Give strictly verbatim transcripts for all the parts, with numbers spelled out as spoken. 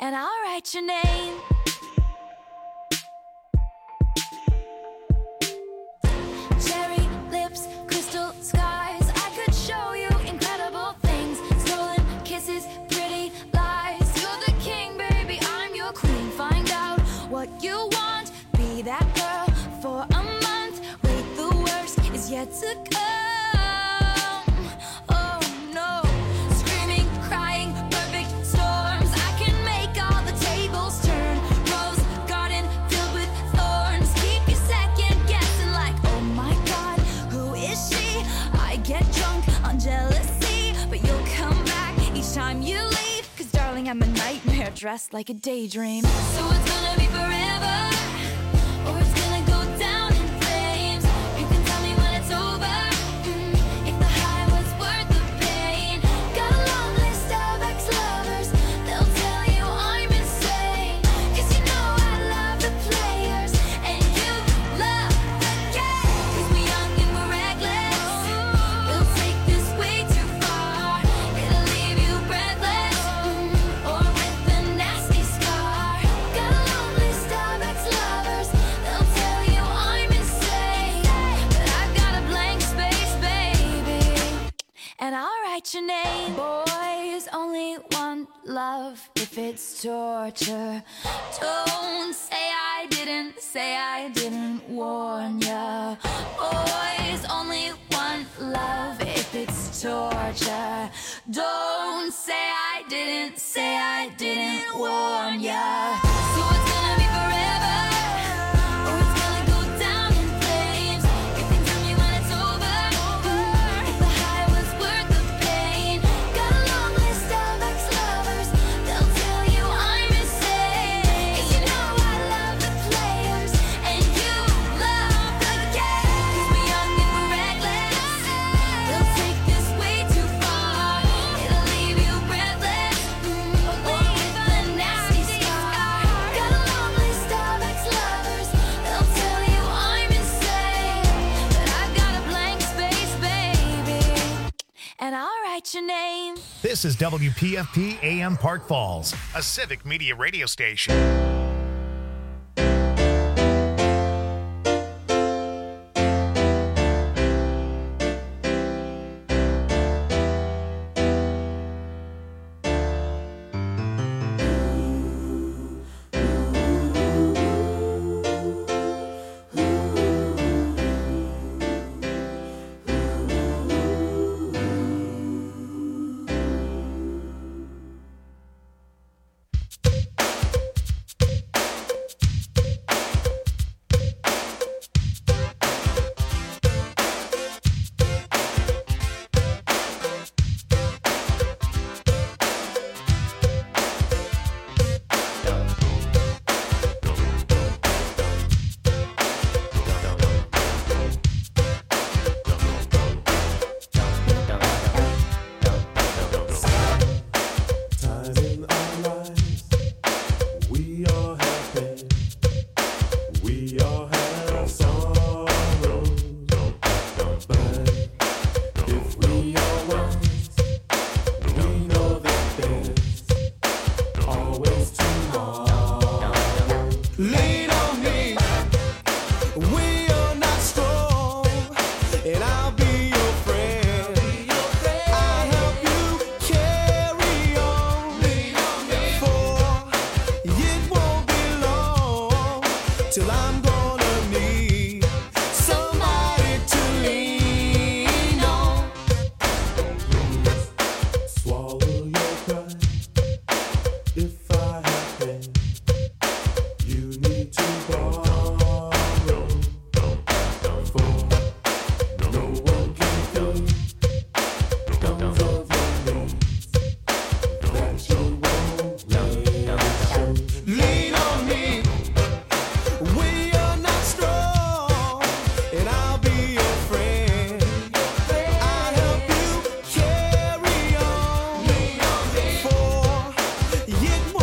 and I'll write your name. Cherry lips, crystal skies, I could show you incredible things. Stolen kisses, pretty lies. You're the king, baby, I'm your queen. Find out what you want, be that girl for a month. Wait, the worst is yet to come. Oh no, screaming, crying, perfect storms. I can make all the tables turn. Rose garden filled with thorns. Keep you second guessing like, oh my god, who is she? I get drunk on jealousy, but you'll come back each time you leave. Cause darling, I'm a nightmare dressed like a daydream. So it's gonna be forever, or it's gonna go down in flames. You can tell me when it's over, mm, if the high was worth the pain. Got a long list of ex-lovers, they'll tell you I'm insane. Cause you know I love the players, and you love the game. Cause we're young and we're reckless, we'll take this way too far. It'll leave you breathless, mm, or with a nasty scar. Got a long list of ex-lovers, they'll tell you I'm insane. But I've got a blank space, baby, and I'll write your name. Boys only want love if it's torture. Don't say I didn't, say I didn't warn ya. Boys only want love if it's torture. Don't say I didn't, say I didn't warn ya. So it's gonna be forever, or it's gonna go down in flames. You can tell me when it's over, mm, if the high was worth the pain. Got a long list of ex-lovers, they'll tell you I'm insane. 'Cause you know I love the players, and you love the game. 'Cause we're young and we're reckless, we'll take this way too far. It'll leave you breathless, mm, or with a nasty scar. Got a long list of ex-lovers, they'll tell you I'm insane. But I've got a blank space, baby, and I'll write your name. This is W P F P A M Park Falls, a civic media radio station. Time in our lives, we all have pain, we all have sorrow. But if we are wise, we know that there's always tomorrow. Lean on me, we are not strong, and I'll be your friend. I'll help you carry on, for it won't be long till I'm gonna need somebody to lean on. Swallow your pride. If I have pain, you need to borrow, for no one can fill guns of your needs that you won't need. Lean on me, we are not strong, and I'll be your friend. I'll help you carry on, for it won't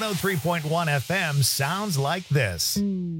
one oh three point one F M sounds like this.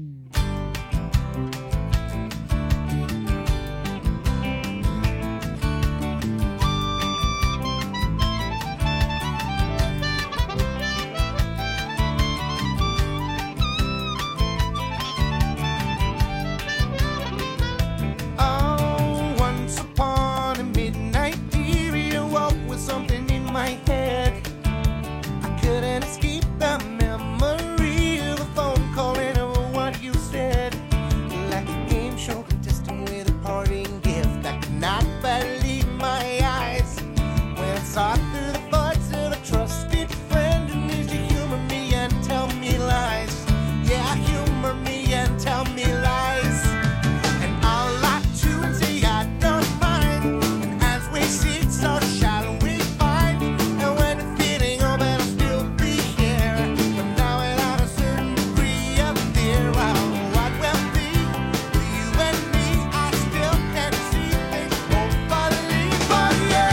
Oh, once upon a midnight dear, you woke with something in my head. I couldn't escape the memory of a phone call and of what you said. Like a game show contestant with a parting gift. I could not believe my eyes when I saw through the voice of a trusted friend who needs to humor me and tell me lies. Yeah, humor me and tell me lies. And I'll lie to and say I don't mind. And as we sit, so shall we find. And when the feeling of it will still be here, but now without a certain degree of fear. Well, what will be with you and me? I still can't see things won't believe, but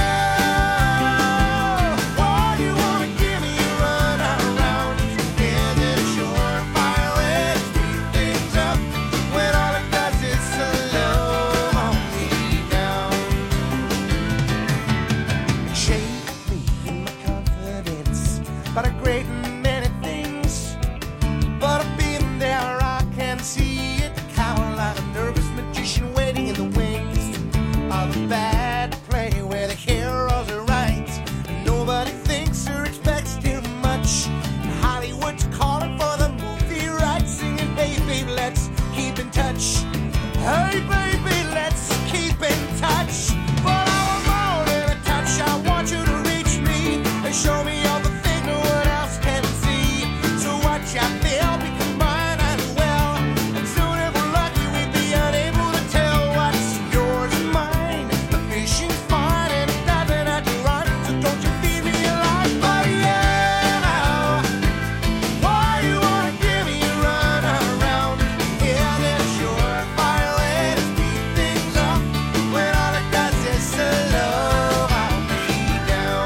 yeah. Why do you wanna give me a run around? Is it a surefire way to speed things up when all it does is slow me down? Shake me in my confidence about a great many things, but I've been there, I can see it. Cower like a nervous magician waiting in the wings of a bad play where the heroes are right and nobody thinks or expects too much. Hollywood's calling for the movie rights, singing, hey baby, let's keep in touch. Hey baby, let's keep in touch. But I want more than a touch. I want you to reach me and show me all the things no one else can see. So what you feel become mine as well. And soon if we're lucky we'd be unable to tell what's yours and mine. The fishing's fine and it doesn't have to run. So don't you feed me alive, but yeah. Why you wanna give me a run around? Yeah, there's a surefire way to speed things up when all it does is slow me down.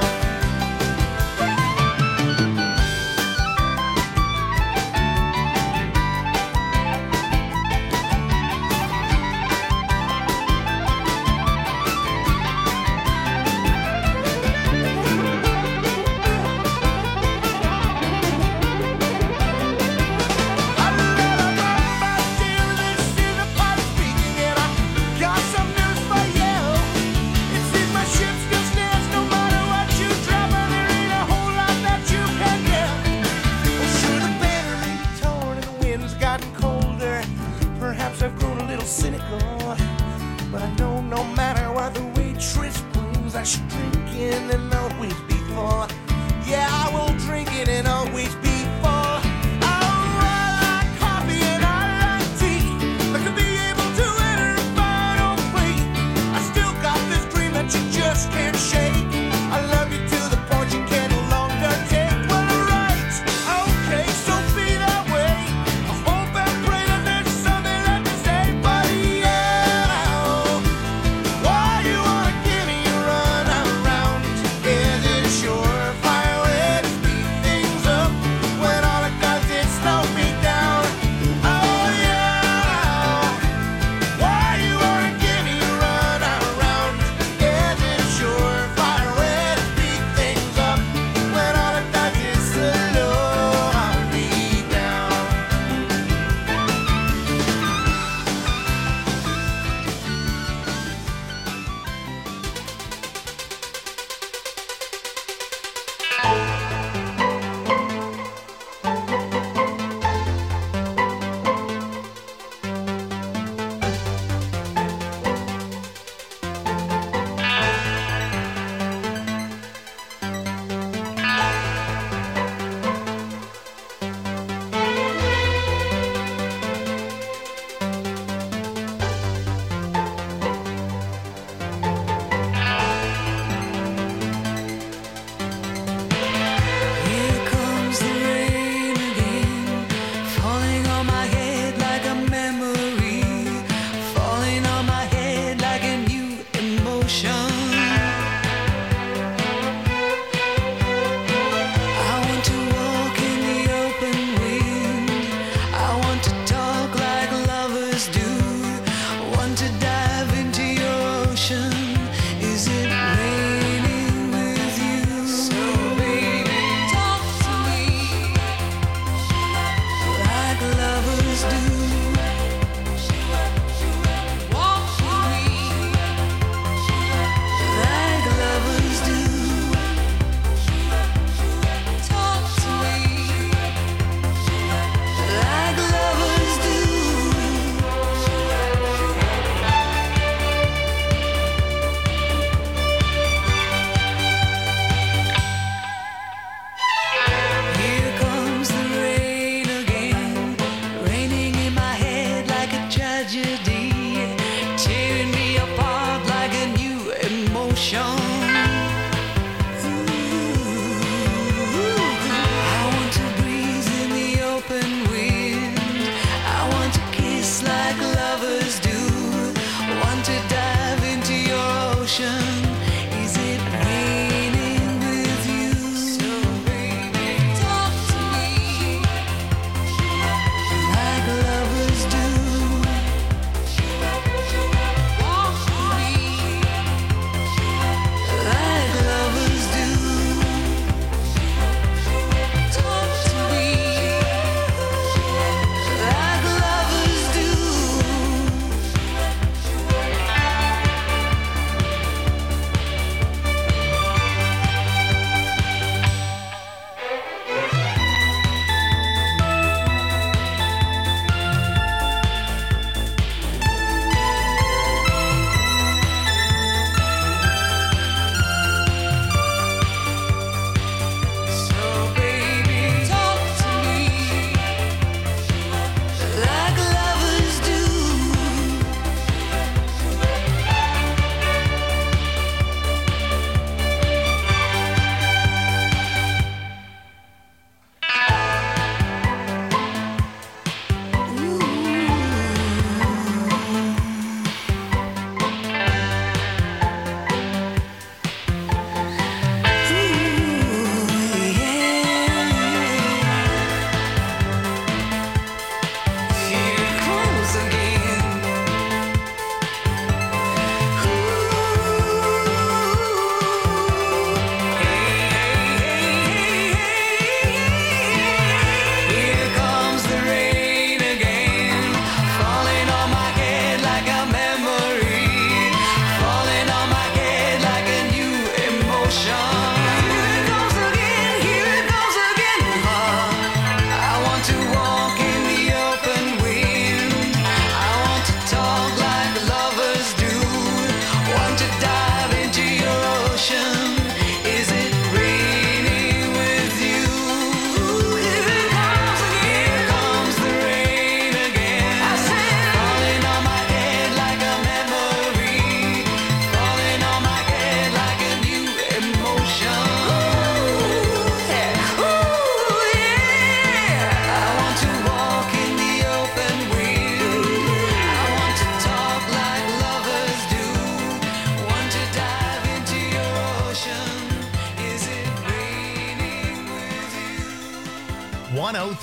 I let her run, my dear, this is a part speaking, and I got some news for you. It seems my ship still stands no matter what you drop, and there ain't a whole lot that you can do. Oh, sure, the banner may be torn and the wind's gotten colder. Perhaps I've grown a little cynical, but I know no matter what the waitress brings, I should drink in and always be full. Yeah, I will drink it and always be full. Oh, I like coffee and I like tea. I could be able to enter a final plea. I still got this dream that you just can't shake. I love you to the point you can no longer take. Well, right, okay, so be that way. I hope and pray that there's something left to say, but yeah. Why you wanna give me a run around? Is it a surefire way to speed things up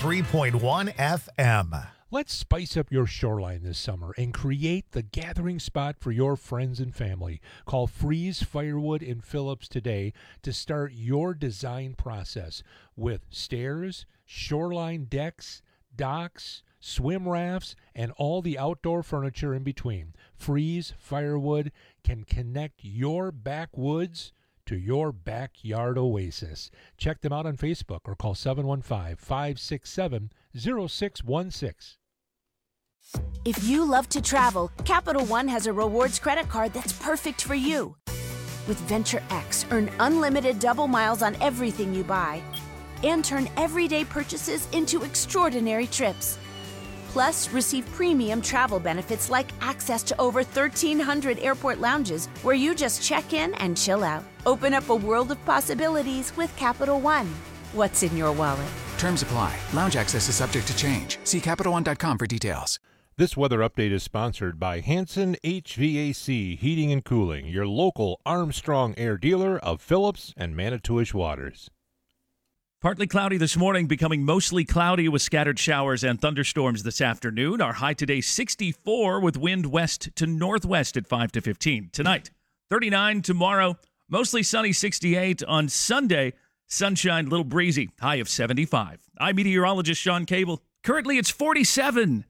three point one F M. Let's spice up your shoreline this summer and create the gathering spot for your friends and family. Call Freeze Firewood in Phillips today to start your design process with stairs, shoreline decks, docks, swim rafts, and all the outdoor furniture in between. Freeze Firewood can connect your backwoods to your backyard oasis. Check them out on Facebook or call seven one five, five six seven, zero six one six. If you love to travel, Capital One has a rewards credit card that's perfect for you. With Venture X, earn unlimited double miles on everything you buy and turn everyday purchases into extraordinary trips. Plus, receive premium travel benefits like access to over thirteen hundred airport lounges where you just check in and chill out. Open up a world of possibilities with Capital One. What's in your wallet? Terms apply. Lounge access is subject to change. See Capital One dot com for details. This weather update is sponsored by Hanson H V A C Heating and Cooling, your local Armstrong Air dealer of Phillips and Manitowish Waters. Partly cloudy this morning, becoming mostly cloudy with scattered showers and thunderstorms this afternoon. Our high today sixty-four with wind west to northwest at five to fifteen. Tonight, thirty-nine. Tomorrow, mostly sunny, sixty-eight. On Sunday, sunshine, little breezy, high of seventy-five. I'm meteorologist Sean Cable. Currently, it's forty-seven.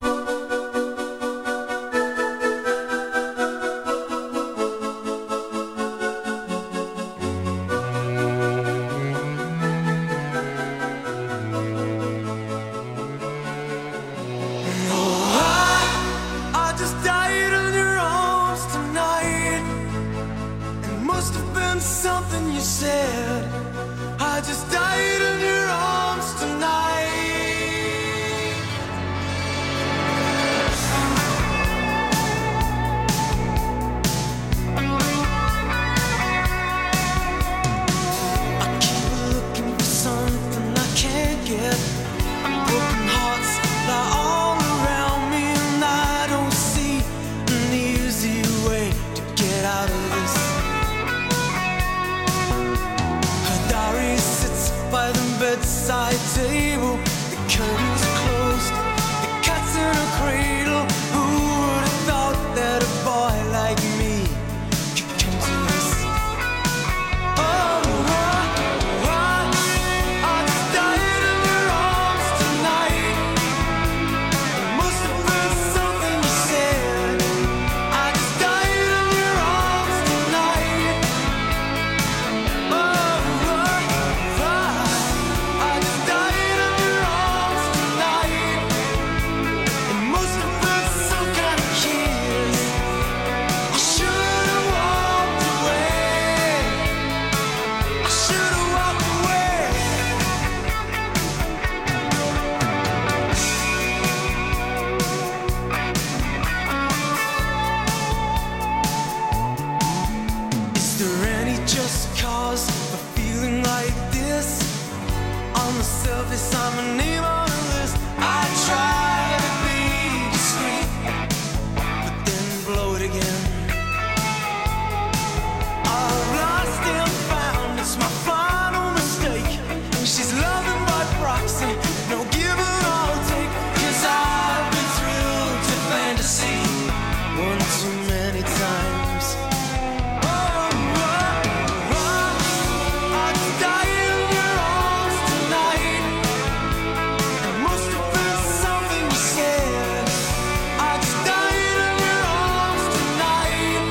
Bedside table, the curtains are closed, the cat's in a cradle. Who would have thought that a boy like me could come to this? Oh, I, I, I just died in your arms tonight. It must have been something you said. I just died in your arms tonight. Oh, I, I I just died in your arms tonight. It must have been some kind of kiss. I should have walked away. I should have walked away. Is there any just cause for feeling like this? On the surface, I'm a name on a list. I try to be discreet, but then blow it again. I've lost and found, it's my final mistake. She's loving by proxy, no give and I'll take. Cause I've been thrilled to fantasy one too many times. Oh, oh, oh, I just died in your arms tonight. It must have been something you said. I just died in your arms tonight.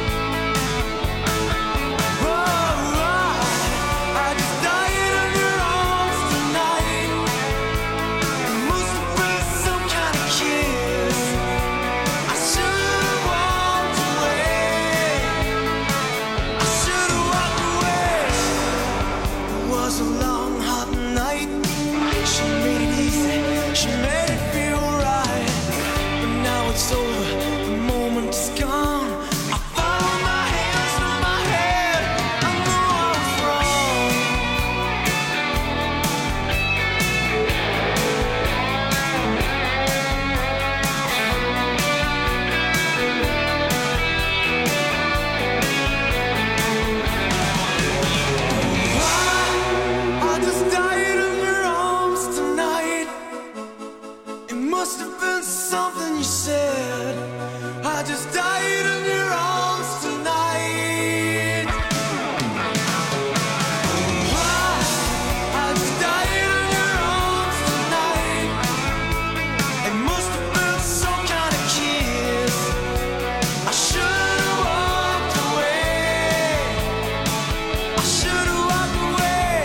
Oh, oh, I just died in your arms tonight. It must have been some kind of kiss. I should have walked away. I should have walked away. It was a long, hot night. She made it easy, she made it feel right. But now it's over, the moment is gone. I found my hands on my head, I know I was wrong. I, I just died in your arms tonight. something you said. I just died in your arms tonight. Why? I just died in your arms tonight. It must have been some kind of kiss. I should have walked away. I should have walked away.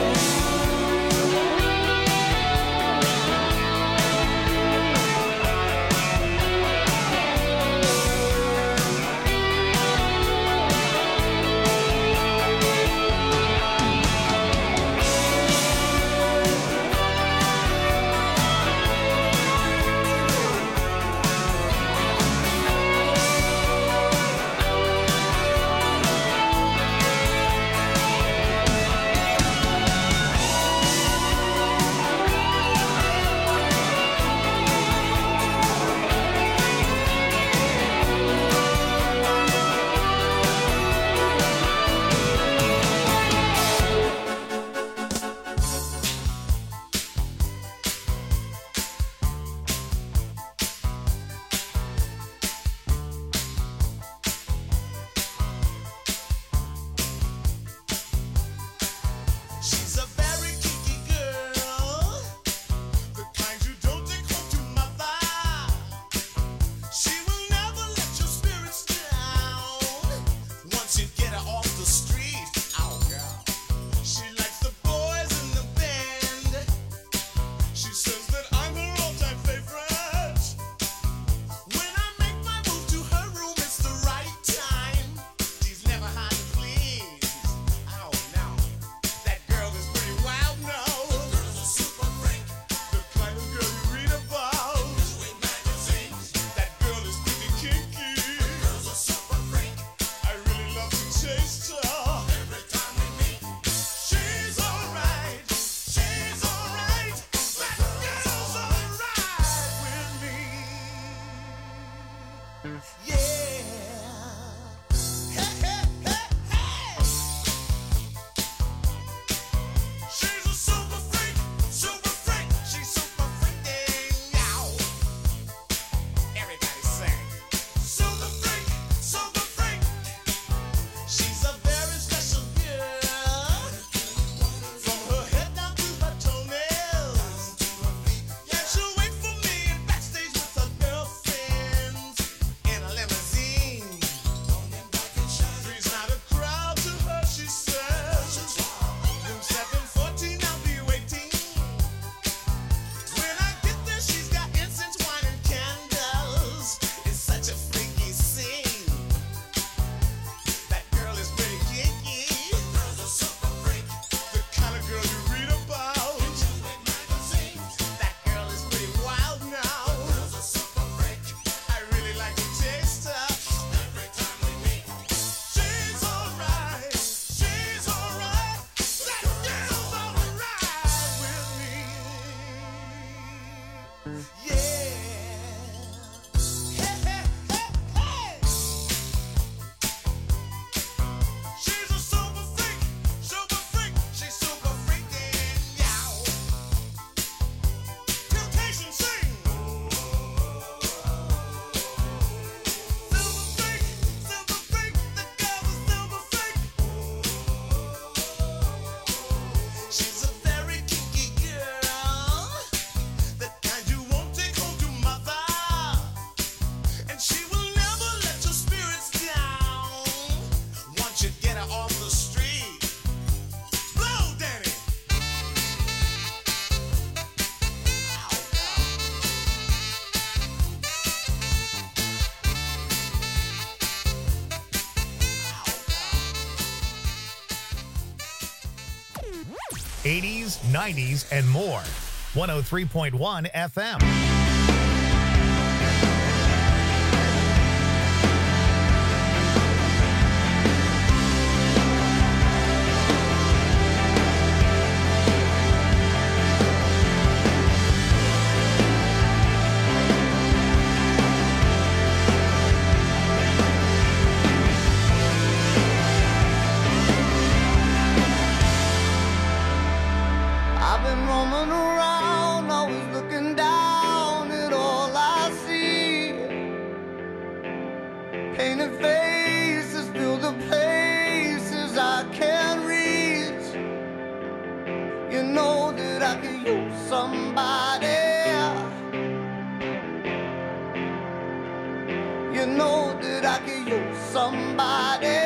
She's a very kinky girl, the kind you don't take home to mother. She will never let your spirits down once you get her off the street. Oh, girl. She likes the boys in the band. She says that I'm her all-time favorite. When I make my move to her room, it's the right time. She's never hard to please. Oh, no. That girl is pretty wild now. The girl's a super freak. The kind of girl you read about. In magazines. That girl is pretty kinky. The girl's a super freak. I really love to taste her. Every time we meet. She's alright. She's alright. That girl's alright with me. Yeah. Hey, hey, hey, hey. She's a super freak, super freak. She's super freaking out. Everybody sing. Super freak, super freak. She's a very special girl. From her head down to her toenails. Yeah, she'll wait for me in backstage with her girlfriends in a limousine. Three's not a crowd to her, she says. Room seven fourteen, I'll be waiting. When I get there, she's got incense, wine, and candles. It's such a freaky scene. That girl is pretty kinky. The girl's a super freak. The kind of girl you read about. In magazines. That girl is pretty wild now. The girl's a super freak. I really like to taste her. Every time we meet. She's alright. She's alright. That girl's alright with me. Yeah. Hey, hey, hey, hey. She's a super freak, super freak. She's super freaking out. Temptation sing. Silver freak, silver freak. The girl's a silver freak. She's a very kinky girl, the kind you won't take home to mother. And she will never let your spirits down once you get her off the street. Blow, Danny. eighties, nineties, and more. one oh three point one F M. I've been roaming around, always looking down Painted faces fill the places I can't reach. You know that I could use somebody. You know that I could use somebody.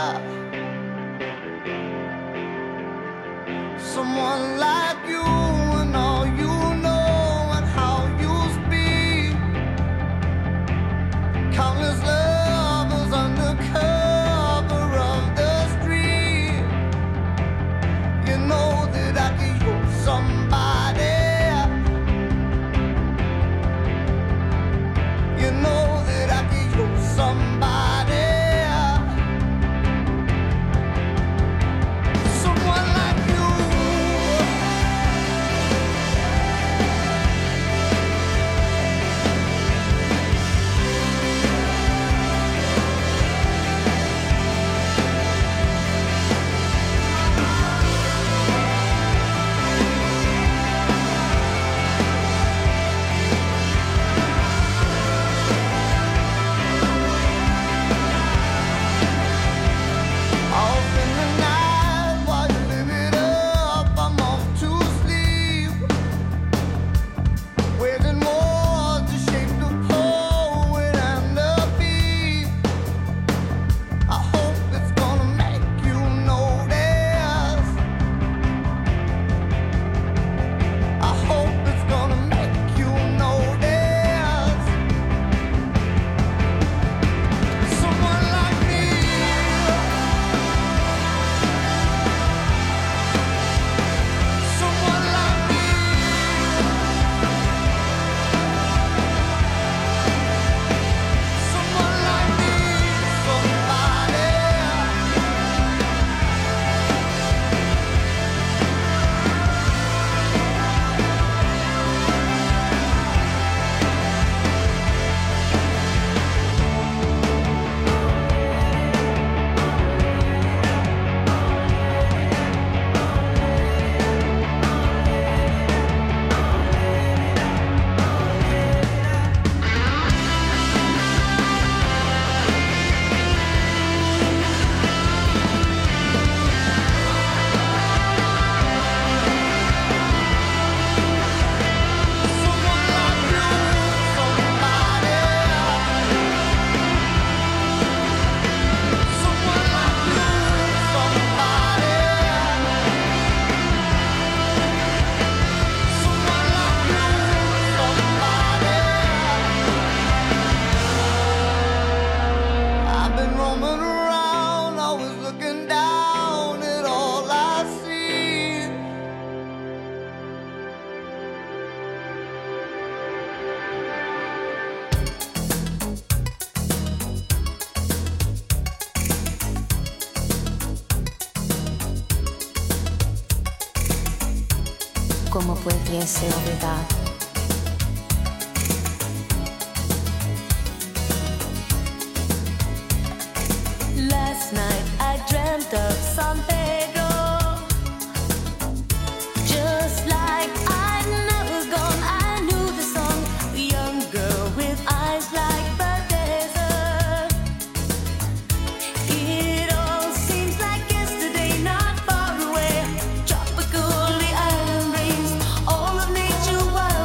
Someone like you and all you know and how you speak. Countless lovers under cover of the street. You know that I could use somebody. You know that I could use somebody. Someone like you. ¿Cómo pudiese olvidar? Last night I dreamt of San Pedro, just like I'd never gone. I knew the song, a young girl with eyes like the desert. It all seems like yesterday, not far away. Tropical, the island breeze, all of nature wild.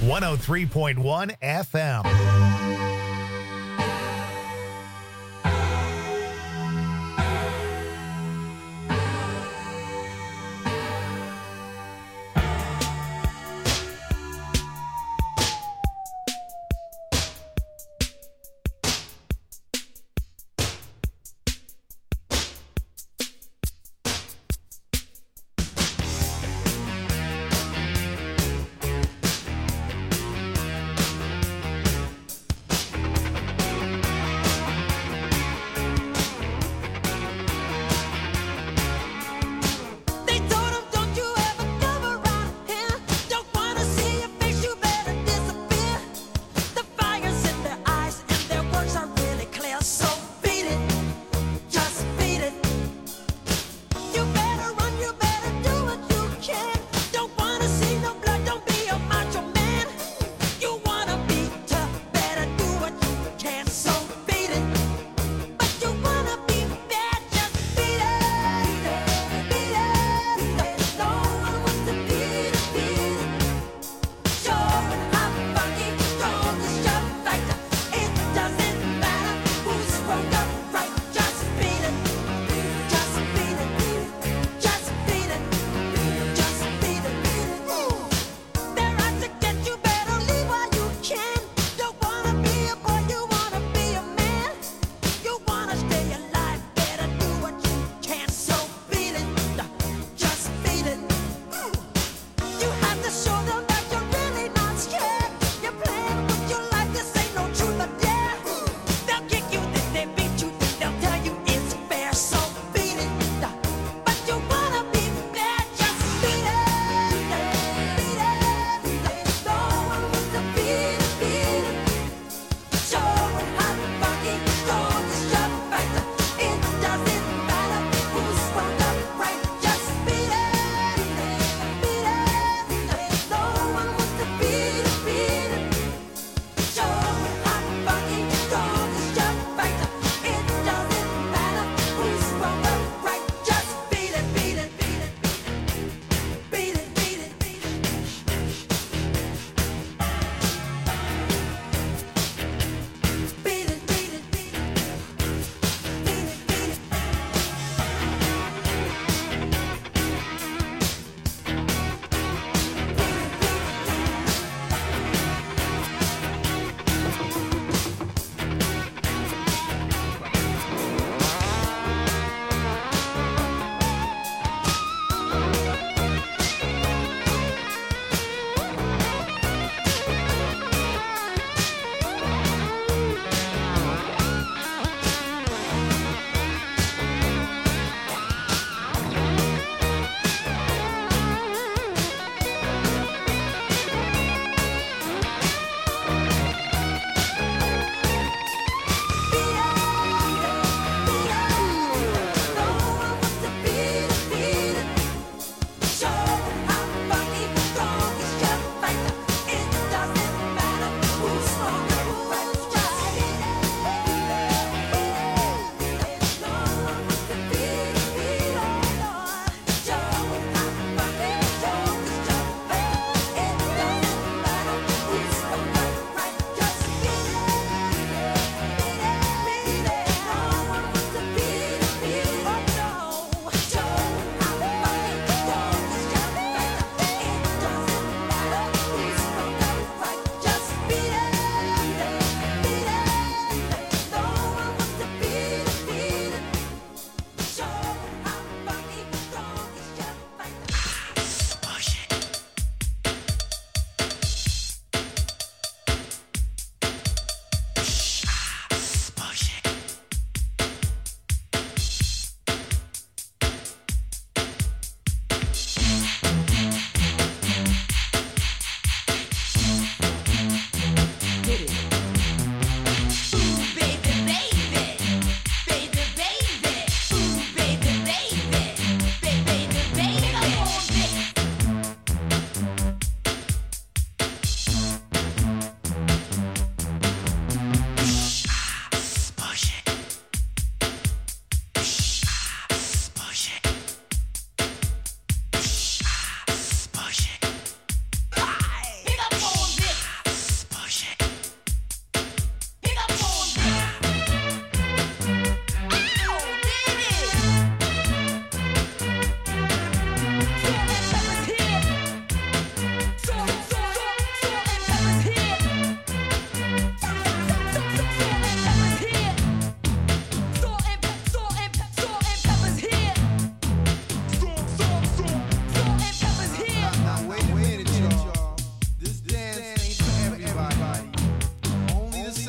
one oh three point one F M.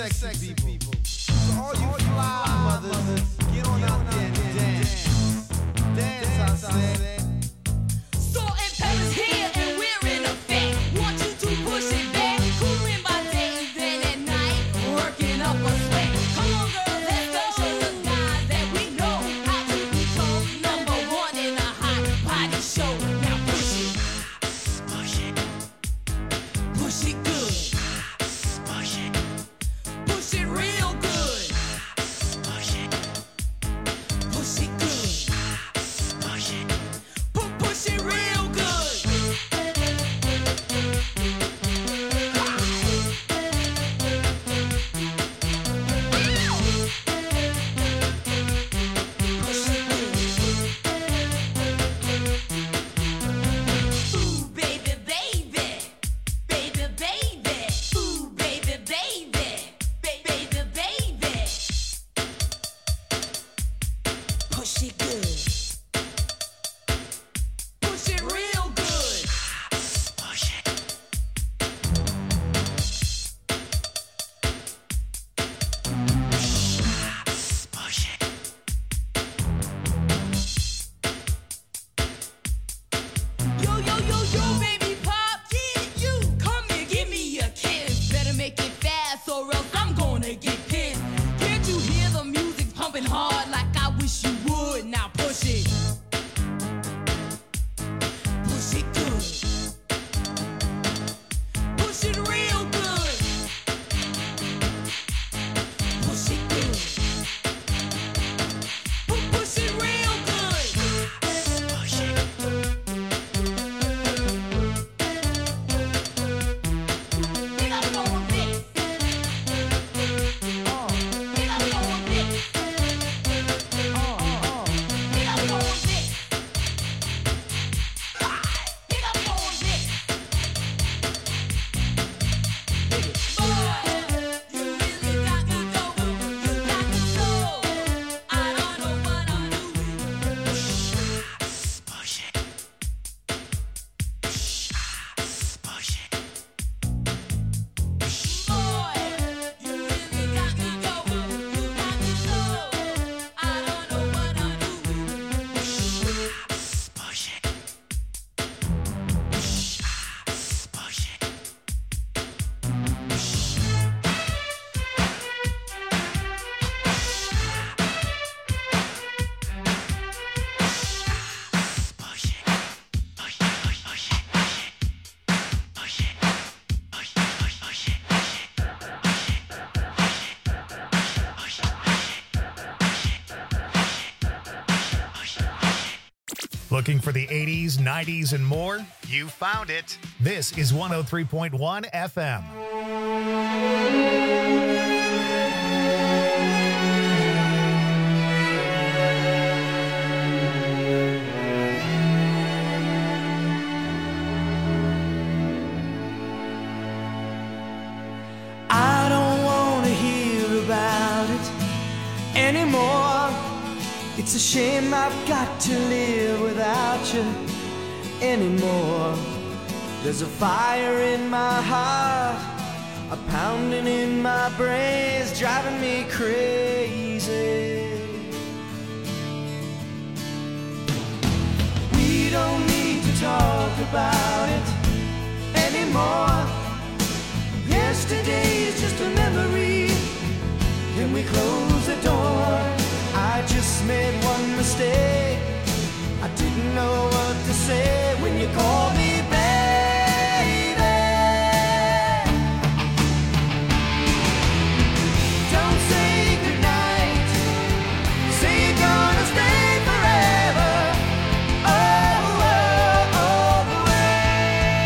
sexy people. So all you fly mothers, get on out there and dance. Dance, I said. Salt and pepper's here and we're in effect. Want you to push it back. Cooling my day and then at night, working up a sweat. Come on, girls, let's go. Show the guys that we know how to become number one in a hot body show. Now push it. Push it. Push it good. Push it. Push it real good. Push it. Push it good. Push it. Pu- Push it real good. Push it good. Ooh, baby, baby. Baby, baby. Ooh, baby, baby. Ba- baby, baby. Push it good. Push it real good. Push it. Push it. Yo, yo, yo, yo, baby pop, yeah, you come here, give me a kiss. Better make it fast or else I'm gonna get pissed. Can't you hear the music pumping hard like I wish you would? Now push it. Push it good. Push it real good. Push it good. Pu- Push it real good. Push it. Pick up on this. Oh. Pick up on this. Oh, oh, oh. Pick up on this. Ah, pick up on this. Boy, you really got me going. You got me so. I don't know what I'm doing. Push it. Push it. Boy, you really got me going. You got me so. I don't know what I'm doing. Push it. Push it. Push it. Push it. Push it. Push it. Push it. Push it. Push it. Looking for the eighties, nineties, and more? You found it. This is one oh three point one F M. I don't want to hear about it anymore. It's a shame I've got to live without you anymore. There's a fire in my heart, a pounding in my brains, driving me crazy. We don't need to talk about it anymore. Yesterday is just a memory. Can we close the door? I just made one mistake. I didn't know what to say when you called me baby. Don't say goodnight. Say you're gonna stay forever. Oh, oh, oh, the way.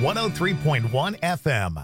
one oh three point one F M.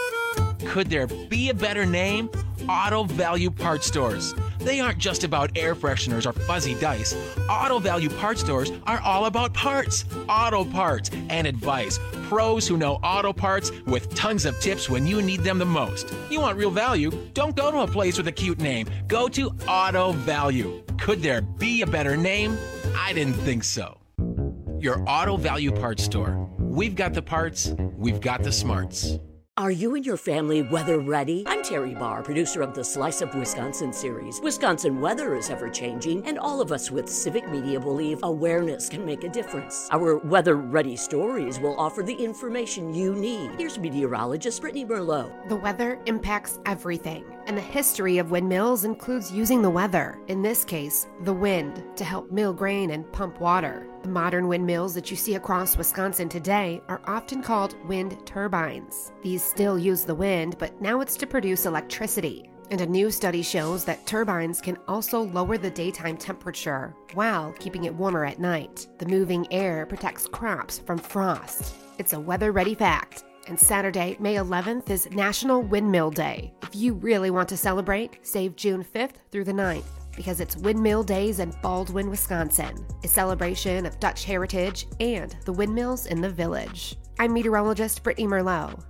Could there be a better name? Auto Value Parts Stores. They aren't just about air fresheners or fuzzy dice. Auto Value Parts Stores are all about parts, auto parts, and advice. Pros who know auto parts with tons of tips when you need them the most. You want real value? Don't go to a place with a cute name. Go to Auto Value. Could there be a better name? I didn't think so. Your Auto Value Parts Store. We've got the parts, we've got the smarts. Are you and your family weather ready? I'm Terry Barr, producer of the Slice of Wisconsin series. Wisconsin weather is ever changing, and all of us with civic media believe awareness can make a difference. Our weather ready stories will offer the information you need. Here's meteorologist Brittany Merlot. The weather impacts everything, and the history of windmills includes using the weather, in this case, the wind, to help mill grain and pump water. The modern windmills that you see across Wisconsin today are often called wind turbines. These still use the wind, but now it's to produce electricity. And a new study shows that turbines can also lower the daytime temperature while keeping it warmer at night. The moving air protects crops from frost. It's a weather-ready fact. And Saturday, May eleventh is National Windmill Day. If you really want to celebrate, save June fifth through the ninth. Because it's Windmill Days in Baldwin, Wisconsin, a celebration of Dutch heritage and the windmills in the village. I'm meteorologist Brittany Merlot.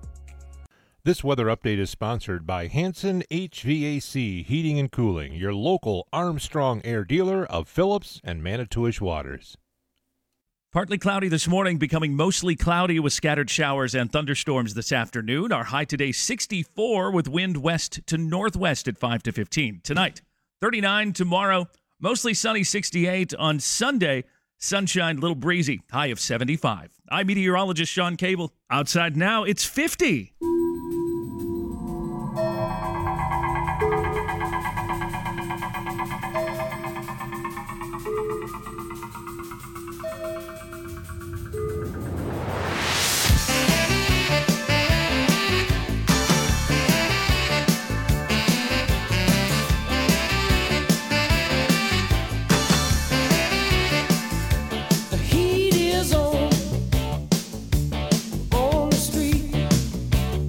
This weather update is sponsored by Hanson H V A C Heating and Cooling, your local Armstrong Air dealer of Phillips and Manitowish Waters. Partly cloudy this morning, becoming mostly cloudy with scattered showers and thunderstorms this afternoon. Our high today sixty-four with wind west to northwest at five to fifteen. Tonight, thirty-nine tomorrow, mostly sunny sixty-eight on Sunday. Sunshine, little breezy, high of seventy-five. I'm meteorologist Sean Cable. Outside now, it's fifty. Heat is on on the street.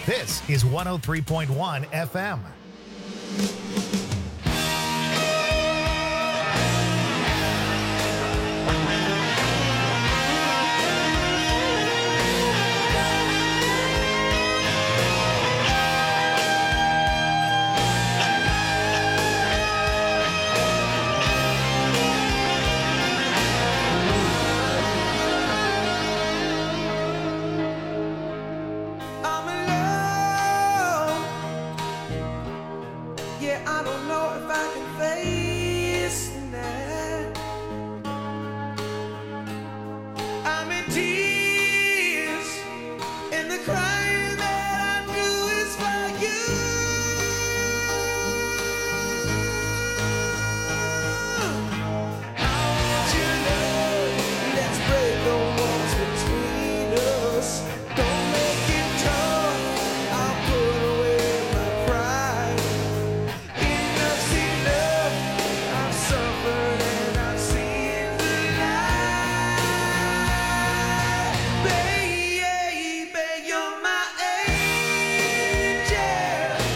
This is one oh three point one F M.